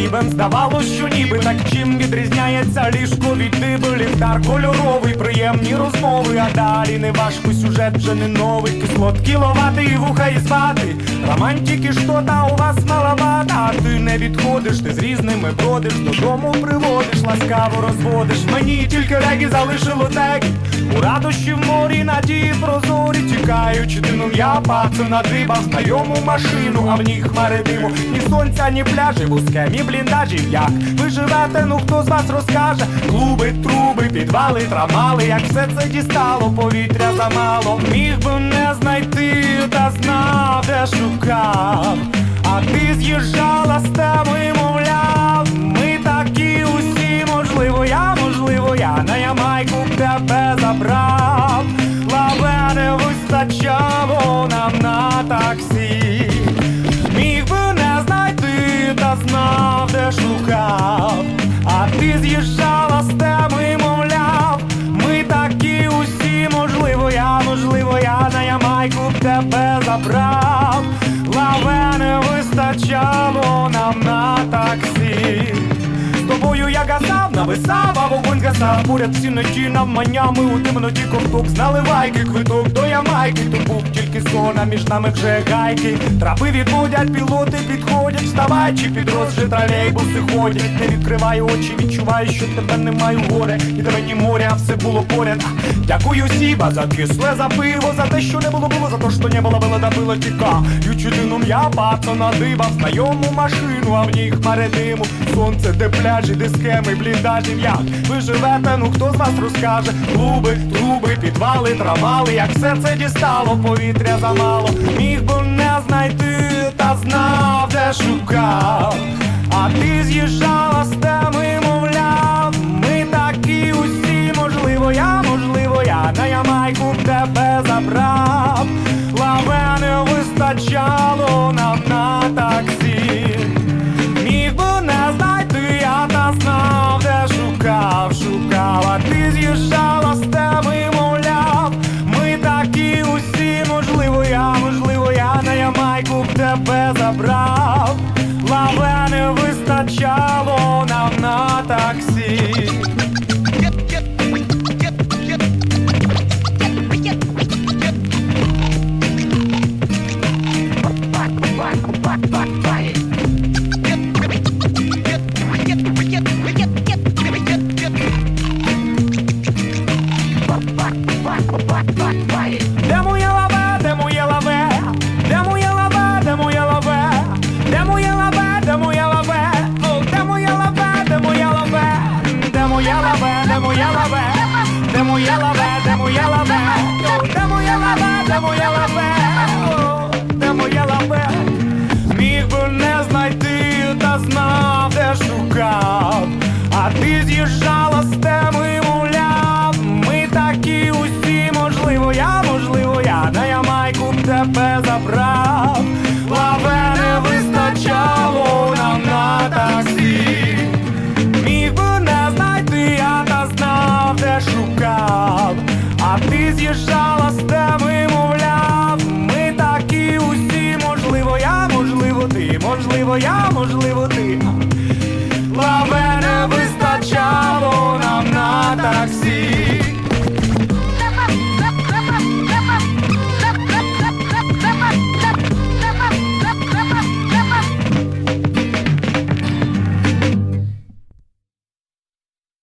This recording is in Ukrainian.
потрібен. Здавалось, що ніби так чим відрізняється ліжко від диби. Ліхтар кольоровий, приємні розмови, а далі не важко, сюжет вже не новий. Кислот кіловати і вуха і звати. Романтики що-то у вас маловато, а ти не відходиш, ти з різними бродиш, додому приводиш, ласкаво розводиш. Мені тільки регі залишило теги, у радощі в морі, надії прозорі. Тікаючи димом, я пацан надибав знайому машину, а в ній хмари диму. Ні сонця, ні пляжі, вузьке, ні бліндажів. Як ви живете, ну хто з вас розкаже? Клуби, труби, підвали, трамали, як все це дістало, повітря замало. Міг би не знайти, та знав, де шукав. А ти з'їжджала з теми, мовляв, ми такі усі, можливо я на Ямайку б тебе забрав. Лаве не вистачало нам на таксі. Міг би не знайти, та знав, де шукав. А ти з'їжджала з теми, мовляв, ми такі усі, можливо я на Ямайку б тебе забрав. Лаве не вистачало нам на таксі. З тобою я газав, нависав, а вогонь гасав. Поряд всі ночі навмання, ми у темноті ковток з наливайки, квиток до Ямайки. То був тільки сон, а між нами вже гайки. Трапи відводять, пілоти підходять. Вставай, чи підрос вже тролейбуси ходять. Не відкриваю очі, відчуваю, що тебе немає у горе. І тебе ні моря, а все було поряд. Дякую Сіба за кисле, за пиво, за те, що не було, за те, що не було, было тіка. Ючи дином я пацан надибав знайому машину, а в ній хмари диму. Сонце, де пляжі, де схеми, бліндажів. Як ви живете, ну хто з вас розкаже? Клуби, труби, підвали, трамали, як все це дістало, повітря замало. Міг би не знайти, та знав, де шукав. А ти з'їжджала з теми, мовляв, ми такі усі, можливо я на Ямайку б тебе забрав. Лаве не вистачало нам на таксі. Міг би не знайти, я та знав, де шукав. А ти з'їжджала з теми, мовляв, ми такі усі, можливо я на Ямайку б тебе забрав. Лаве не вистачало нам на таксі. Де моя лаве, де моя лаве, де моя лаве, де моя лаве, де моя лаве, де моя лаве, о, де моя лаве, де моя лаве, де моя лаве, де моя лаве, де моя лаве, де моя лаве, о, де моя лаве, де моя лаве, о, де моя лаве. Міг би не знайти, та знав, де шукав. А ти з'їжджав